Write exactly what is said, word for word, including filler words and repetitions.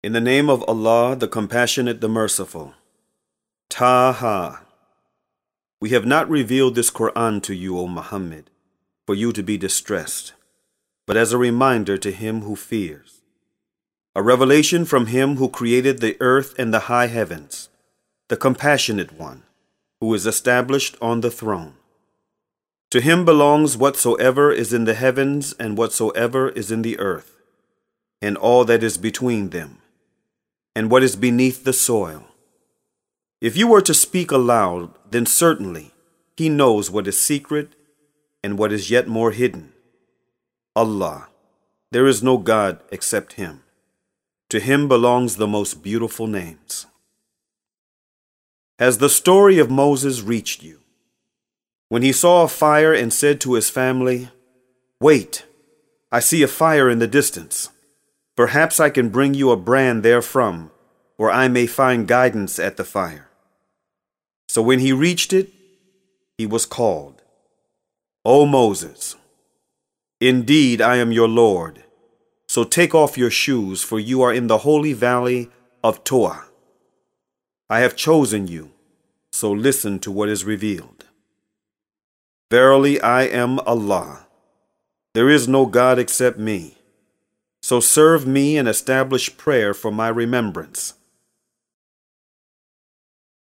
In the name of Allah, the Compassionate, the Merciful. Taha. We have not revealed this Quran to you, O Muhammad, for you to be distressed, but as a reminder to him who fears. A revelation from him who created the earth and the high heavens, the Compassionate One, who is established on the throne. To him belongs whatsoever is in the heavens and whatsoever is in the earth, and all that is between them, and what is beneath the soil. If you were to speak aloud, then certainly he knows what is secret and what is yet more hidden. Allah, there is no God except him. To him belongs the most beautiful names. Has the story of Moses reached you? When he saw a fire and said to his family, "Wait, I see a fire in the distance. Perhaps I can bring you a brand therefrom, or I may find guidance at the fire." So when he reached it, he was called, "O Moses, indeed I am your Lord. So take off your shoes, for you are in the holy valley of Toa. I have chosen you, so listen to what is revealed. Verily I am Allah. There is no God except me. So serve me and establish prayer for my remembrance.